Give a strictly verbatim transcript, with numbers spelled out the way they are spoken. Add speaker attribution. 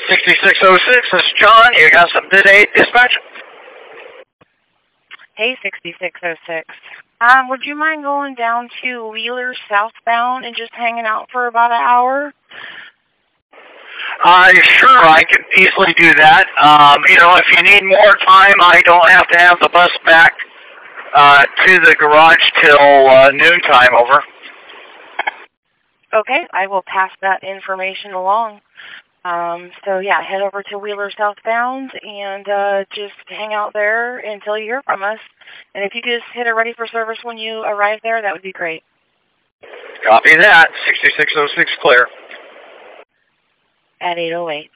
Speaker 1: sixty-six oh six, this is John. You got something today, dispatch?
Speaker 2: Hey, sixty-six oh six. Um, would you mind going down to Wheeler southbound and just hanging out for about an hour?
Speaker 1: Uh, sure, I can easily do that. Um, you know, if you need more time, I don't have to have the bus back uh, to the garage till uh, noontime, over.
Speaker 2: Okay, I will pass that information along. Um, so, yeah, head over to Wheeler southbound and uh, just hang out there until you hear from us. And if you could just hit a ready for service when you arrive there, that would be great.
Speaker 1: Copy that. sixty-six oh six clear.
Speaker 2: At eight oh eight.